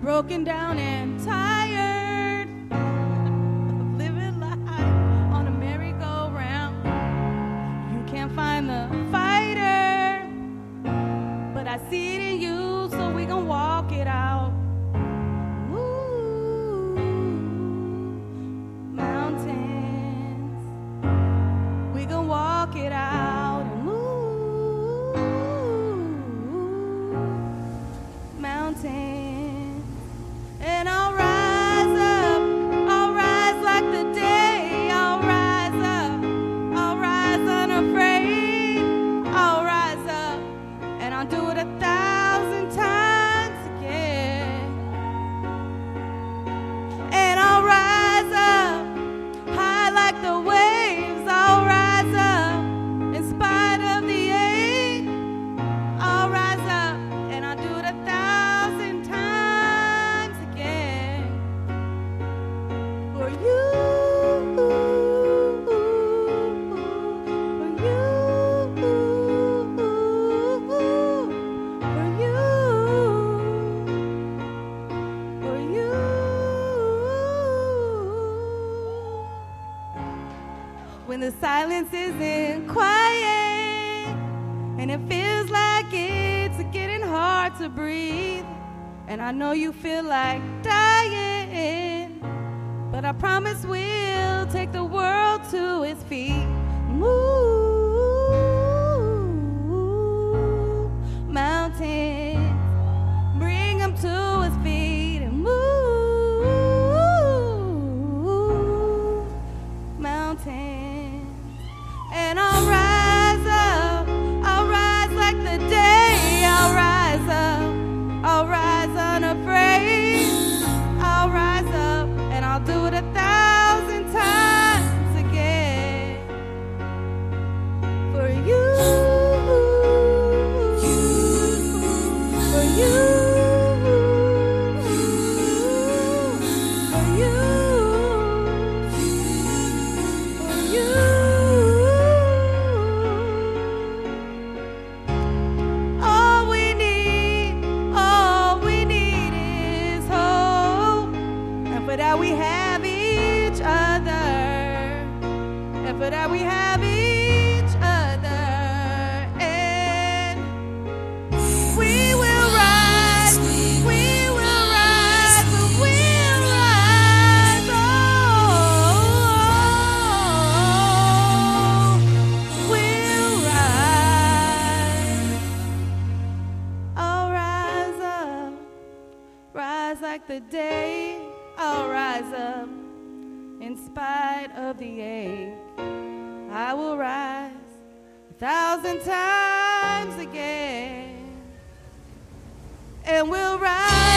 broken down and tired of living life on a merry-go-round. You can't find the fighter, but I see it in you, so we gon' walk it out. Ooh, mountains, we gon' walk it out. Ooh, mountains, and I'll rise up, I'll rise like the day, I'll rise up, I'll rise unafraid, I'll rise up, and I'll do it 1,000 times again. And I'll rise up, high like the waves, I'll rise up, in spite of the ache, I'll rise up, and I'll do it 1,000 times again. For you, for you, for you. When the silence isn't quiet and it feels like it's getting hard to breathe, and I know you feel like dying, but I promise we'll take the world to its feet. Move mountains, bring them to his feet, and move mountains. And I'll rise up, I'll rise like the day, I'll rise up, I'll rise unafraid, I'll rise up, and I'll do it 1,000 times again. For you, for you, for you, for you. All we need is hope, and for that we have each other, and for that we have each other, and we will rise, we will rise, we'll rise, we'll rise. I'll rise up, rise like the day, I'll rise up, in spite of the ache, I will rise 1,000 times again, and we'll rise.